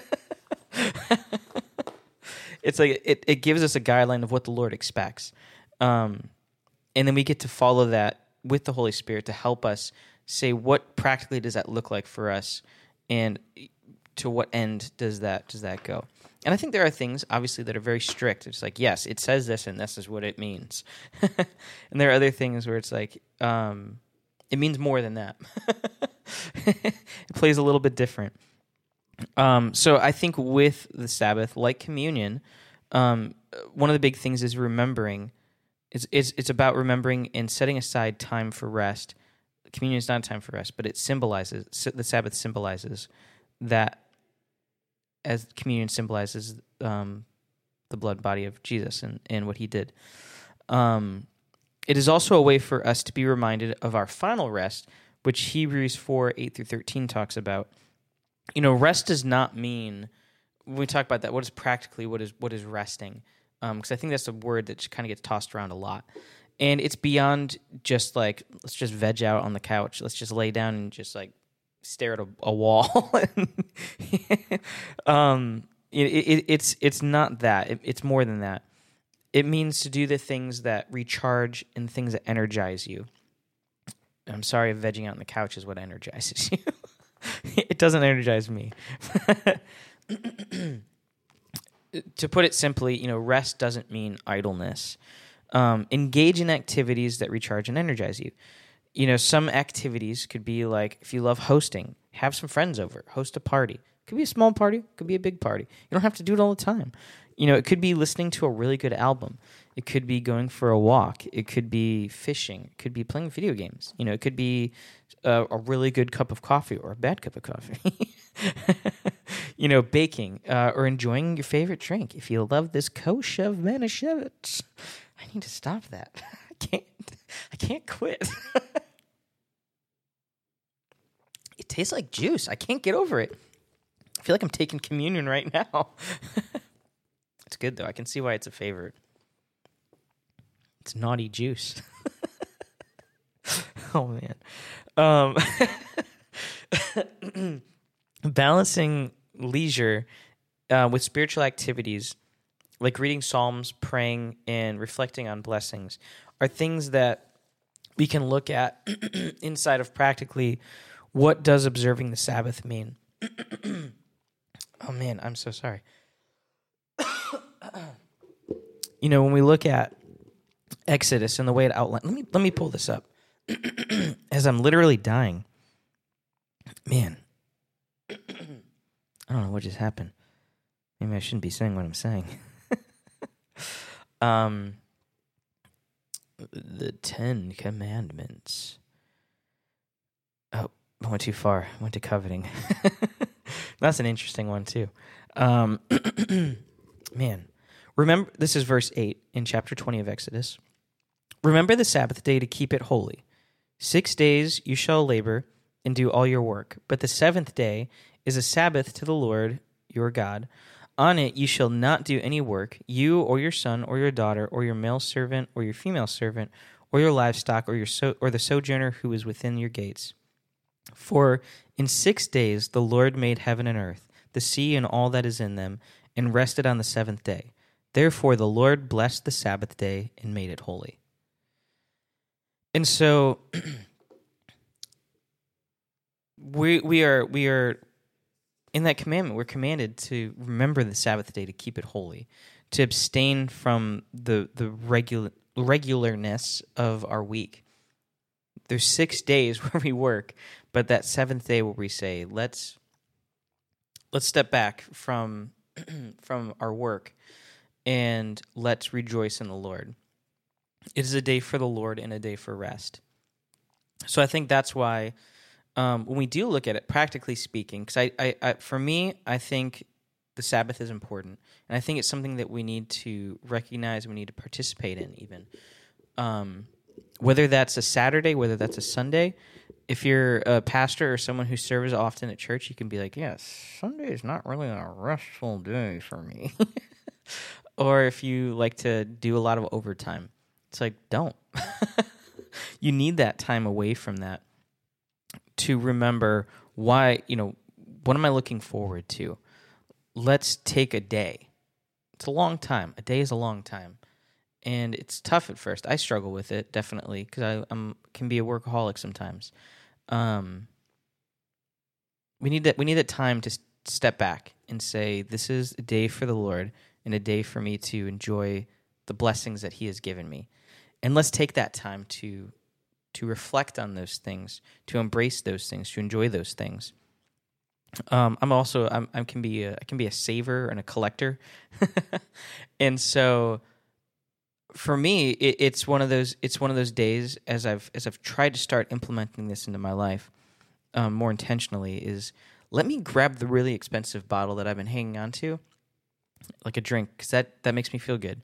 It's like, it gives us a guideline of what the Lord expects. And then we get to follow that with the Holy Spirit to help us say, what practically does that look like for us, and to what end does that go? And I think there are things, obviously, that are very strict. It's like, yes, it says this, and this is what it means. And there are other things where it's like, it means more than that. It plays a little bit different. So I think with the Sabbath, like communion, one of the big things is remembering. It's about remembering and setting aside time for rest. Communion is not a time for rest, but the Sabbath symbolizes that, as communion symbolizes the blood body of Jesus and what he did. It is also a way for us to be reminded of our final rest, which Hebrews 4:8-13 talks about. Rest does not mean, when we talk about that, what is resting? Because I think that's a word that kind of gets tossed around a lot. And it's beyond just like, let's just veg out on the couch. Let's just lay down and just like stare at a wall. It's not that. It's more than that. It means to do the things that recharge and things that energize you. I'm sorry if vegging out on the couch is what energizes you. It doesn't energize me. To put it simply, rest doesn't mean idleness. Engage in activities that recharge and energize you. Some activities could be like, if you love hosting, have some friends over, host a party. It could be a small party, it could be a big party. You don't have to do it all the time. It could be listening to a really good album. It could be going for a walk. It could be fishing. It could be playing video games. It could be a really good cup of coffee or a bad cup of coffee. Baking or enjoying your favorite drink. If you love this Kosha of Manischewitz, I need to stop that. I can't. can't quit. It tastes like juice. I can't get over it. I feel like I'm taking communion right now. It's good, though. I can see why it's a favorite. It's naughty juice. Oh, man. Balancing leisure with spiritual activities, like reading Psalms, praying, and reflecting on blessings, are things that we can look at inside of practically what does observing the Sabbath mean. Oh, man, I'm so sorry. When we look at Exodus and the way it outlined, let me pull this up as I'm literally dying. Man, I don't know what just happened. Maybe I shouldn't be saying what I'm saying. The 10 Commandments. Oh, I went too far. I went to coveting. That's an interesting one, too. Man. Remember, this is verse 8 in chapter 20 of Exodus. Remember the Sabbath day to keep it holy. 6 days you shall labor and do all your work, but the seventh day is a Sabbath to the Lord your God. On it you shall not do any work, you or your son or your daughter or your male servant or your female servant or your livestock or or the sojourner who is within your gates. For in 6 days the Lord made heaven and earth, the sea and all that is in them, and rested on the seventh day. Therefore the Lord blessed the Sabbath day and made it holy. And so we are in that commandment, we're commanded to remember the Sabbath day, to keep it holy, to abstain from the regularness of our week. There's 6 days where we work, but that seventh day where we say, let's step back from our work and let's rejoice in the Lord. It is a day for the Lord and a day for rest. So I think that's why when we do look at it, practically speaking, because for me, I think the Sabbath is important, and I think it's something that we need to recognize, we need to participate in even. Whether that's a Saturday, whether that's a Sunday, if you're a pastor or someone who serves often at church, you can be like, yes, Sunday is not really a restful day for me. Or if you like to do a lot of overtime, it's like, don't. You need that time away from that to remember why, what am I looking forward to? Let's take a day. It's a long time. A day is a long time. And it's tough at first. I struggle with it, definitely, because I can be a workaholic sometimes. We need that time to step back and say, this is a day for the Lord and a day for me to enjoy the blessings that He has given me. And let's take that time to reflect on those things, to embrace those things, to enjoy those things. I can be a saver and a collector, and so for me, it's one of those days as I've tried to start implementing this into my life more intentionally. Is let me grab the really expensive bottle that I've been hanging on to, like a drink, because that makes me feel good.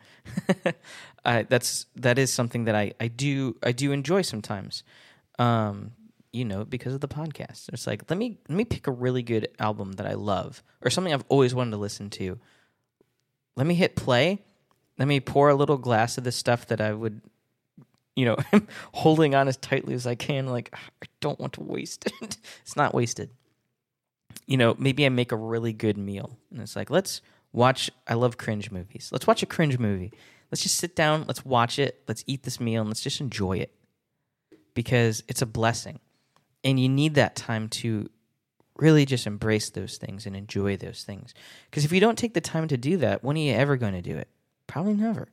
That is something that I do enjoy sometimes, because of the podcast. It's like, let me pick a really good album that I love, or something I've always wanted to listen to. Let me hit play. Let me pour a little glass of this stuff that I would, holding on as tightly as I can. Like, I don't want to waste it. It's not wasted. Maybe I make a really good meal, and it's like, let's watch. I love cringe movies. Let's watch a cringe movie. Let's just sit down. Let's watch it. Let's eat this meal, and let's just enjoy it, because it's a blessing, and you need that time to really just embrace those things and enjoy those things. Because if you don't take the time to do that, when are you ever going to do it? Probably never.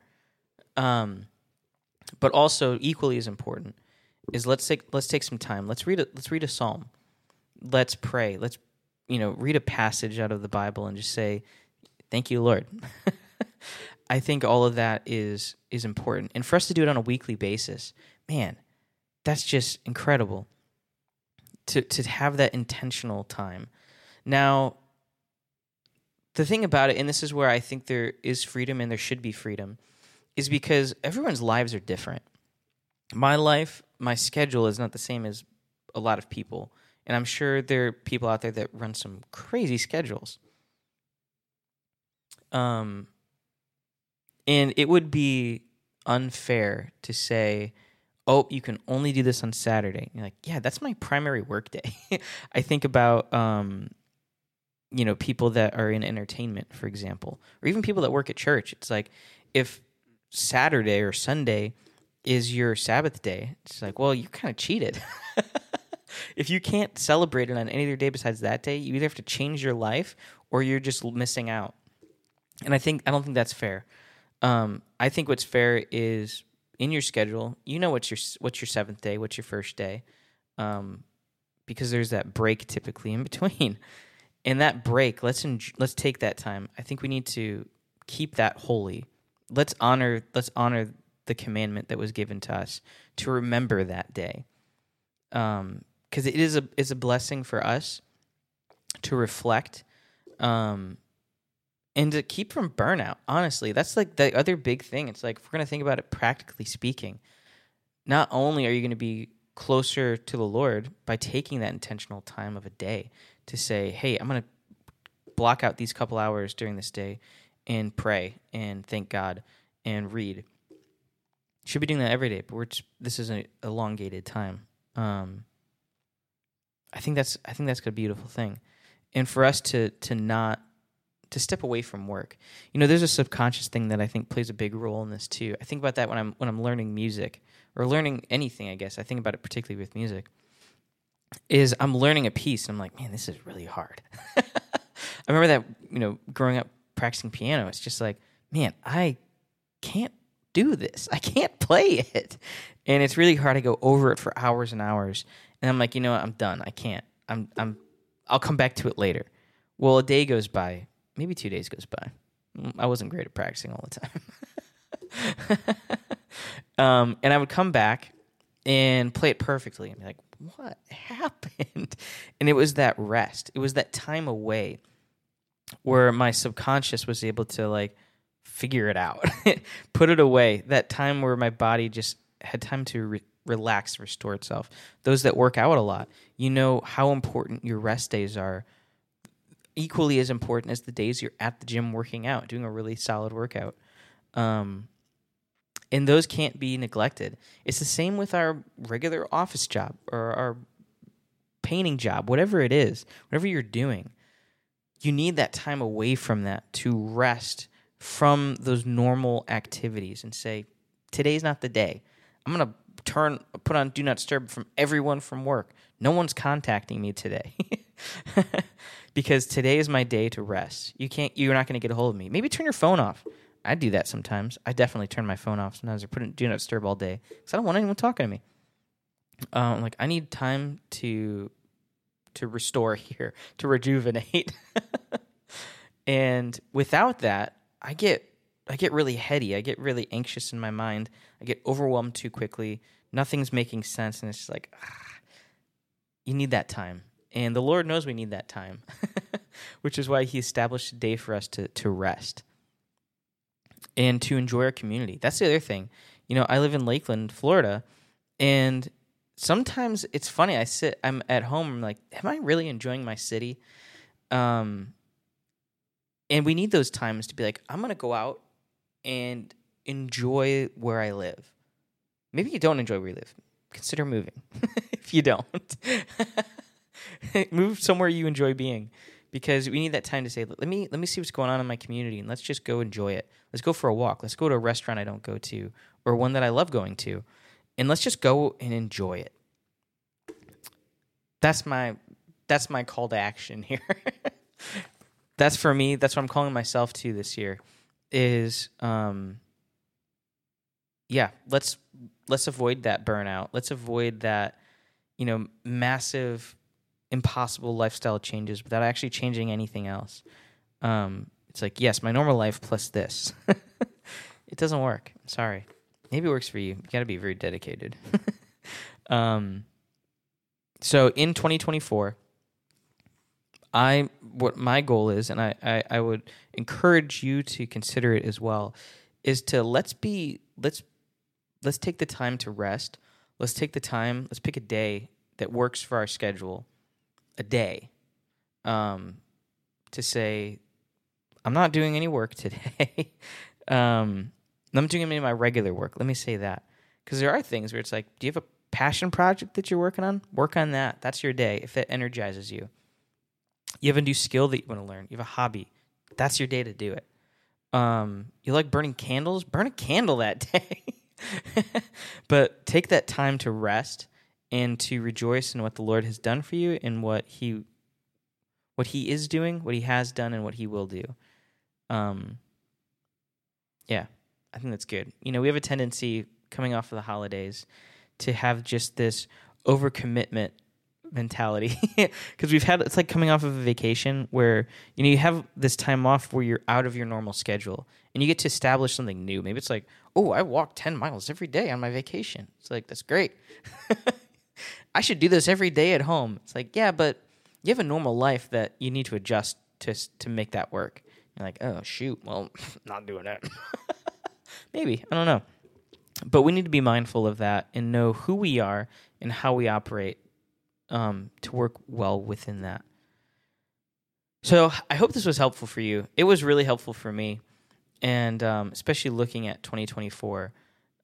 But also equally as important is let's take some time. Let's read a psalm. Let's pray. Let's read a passage out of the Bible and just say, "Thank you, Lord." I think all of that is important, and for us to do it on a weekly basis, man, that's just incredible. To have that intentional time. Now, the thing about it, and this is where I think there is freedom and there should be freedom, is because everyone's lives are different. my life, my schedule is not the same as a lot of people. And I'm sure there are people out there that run some crazy schedules. And it would be unfair to say, oh, you can only do this on Saturday. You're like, yeah, that's my primary work day. I think about, people that are in entertainment, for example, or even people that work at church. It's like, if Saturday or Sunday is your Sabbath day, it's like, well, you kind of cheated. If you can't celebrate it on any other day besides that day, you either have to change your life or you're just missing out. And I don't think that's fair. I think what's fair is in your schedule, what's your seventh day, what's your first day, because there's that break typically in between. And that break, let's take that time. I think we need to keep that holy. Let's honor the commandment that was given to us to remember that day. Because it is a blessing for us to reflect, and to keep from burnout. Honestly, that's like the other big thing. It's like, if we're going to think about it practically speaking, not only are you going to be closer to the Lord by taking that intentional time of a day to say, hey, I'm going to block out these couple hours during this day and pray and thank God and read. Should be doing that every day, but this is an elongated time. I think that's a beautiful thing, and for us to step away from work. There's a subconscious thing that I think plays a big role in this too. I think about that when I'm learning music or learning anything. I guess I think about it particularly with music. Is I'm learning a piece and I'm like, man, this is really hard. I remember that growing up practicing piano. It's just like, man, I can't do this. I can't play it, and it's really hard to go over it for hours and hours. And I'm like, I'm done. I can't. I'll come back to it later. Well, a day goes by, maybe 2 days goes by. I wasn't great at practicing all the time. And I would come back and play it perfectly and be like, what happened? And it was that rest. It was that time away where my subconscious was able to figure it out, put it away. That time where my body just had time to relax, restore itself. Those that work out a lot, how important your rest days are. Equally as important as the days you're at the gym working out, doing a really solid workout. And those can't be neglected. It's the same with our regular office job or our painting job, whatever it is, whatever you're doing. You need that time away from that to rest from those normal activities and say, today's not the day. I'm going to put on Do Not Disturb from everyone from work. No one's contacting me today. Because today is my day to rest. You're not going to get a hold of me. Maybe turn your phone off. I do that sometimes. I definitely turn my phone off sometimes or put it Do Not Disturb all day because I don't want anyone talking to me. I need time to restore here, to rejuvenate. And without that, I get really heady. I get really anxious in my mind. I get overwhelmed too quickly. Nothing's making sense, and it's just like, you need that time. And the Lord knows we need that time, which is why He established a day for us to rest and to enjoy our community. That's the other thing. I live in Lakeland, Florida, and sometimes it's funny. I'm at home, I'm like, am I really enjoying my city? And we need those times to be like, I'm going to go out and enjoy where I live. Maybe you don't enjoy where you live. Consider moving if you don't. Move somewhere you enjoy being, because we need that time to say, let me see what's going on in my community, and let's just go enjoy it. Let's go for a walk. Let's go to a restaurant I don't go to, or one that I love going to, and let's just go and enjoy it. That's my call to action here. That's for me. That's what I'm calling myself to this year. Is let's avoid that burnout. Let's avoid that massive, impossible lifestyle changes without actually changing anything else. It's like, yes, my normal life plus this. It doesn't work. I'm sorry. Maybe it works for you. You got to be very dedicated. So in 2024, what my goal is, and I would encourage you to consider it as well, is to let's let's take the time to rest. Let's take the time. Let's pick a day that works for our schedule, a day, to say, I'm not doing any work today. I'm doing any of my regular work. Let me say that. Because there are things where it's like, do you have a passion project that you're working on? Work on that. That's your day if it energizes you. You have a new skill that you want to learn. You have a hobby. That's your day to do it. You like burning candles? Burn a candle that day. But take that time to rest and to rejoice in what the Lord has done for you and what He is doing, what He has done, and what He will do. Yeah, I think that's good. We have a tendency coming off of the holidays to have just this overcommitment mentality because it's like coming off of a vacation where you have this time off where you're out of your normal schedule and you get to establish something new. Maybe it's like, oh, I walk 10 miles every day on my vacation. It's like, that's great. I should do this every day at home. It's like, yeah, but you have a normal life that you need to adjust to make that work. You're like, oh shoot, well, not doing that. Maybe, I don't know. But we need to be mindful of that and know who we are and how we operate to work well within that. So I hope this was helpful for you. It was really helpful for me, and especially looking at 2024.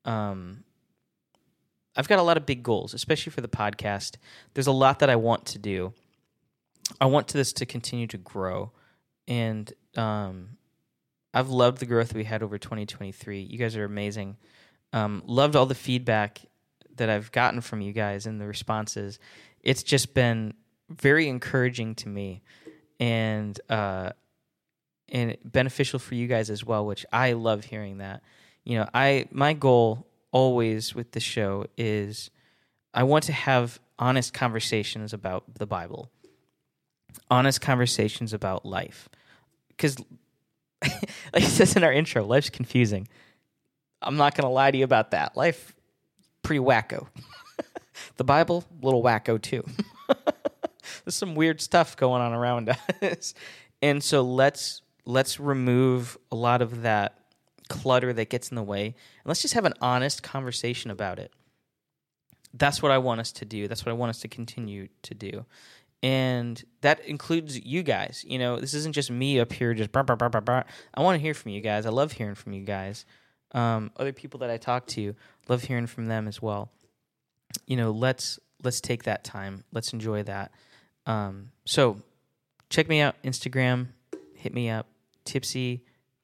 I've got a lot of big goals, especially for the podcast. There's a lot that I want to do. I want this to continue to grow, and I've loved the growth we had over 2023. You guys are amazing. Loved all the feedback that I've gotten from you guys and the responses. It's just been very encouraging to me and beneficial for you guys as well, which I love hearing that. My goal always with the show is I want to have honest conversations about the Bible, honest conversations about life. Because like it says in our intro, life's confusing. I'm not going to lie to you about that. Life, pretty wacko. The Bible, a little wacko too. There's some weird stuff going on around us. And so let's remove a lot of that clutter that gets in the way, and let's just have an honest conversation about it. That's what I want us to do. That's what I want us to continue to do. And that includes you guys. This isn't just me up here just blah, blah, blah, blah, blah. I want to hear from you guys. I love hearing from you guys. Other people that I talk to, love hearing from them as well. Let's take that time. Let's enjoy that. So check me out, Instagram, hit me up, Tipsy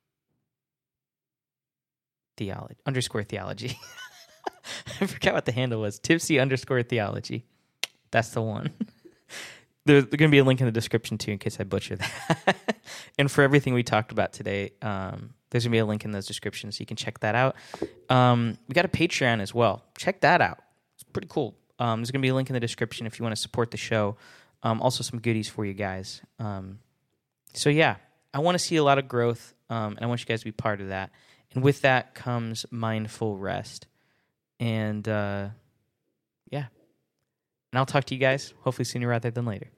_theology. I forgot what the handle was. Tipsy _theology. That's the one. There's going to be a link in the description too in case I butcher that. And for everything we talked about today, there's going to be a link in those descriptions so you can check that out. We got a Patreon as well. Check that out. It's pretty cool. There's going to be a link in the description if you want to support the show. Also some goodies for you guys. So yeah, I want to see a lot of growth, and I want you guys to be part of that. And with that comes mindful rest. And yeah. And I'll talk to you guys hopefully sooner rather than later.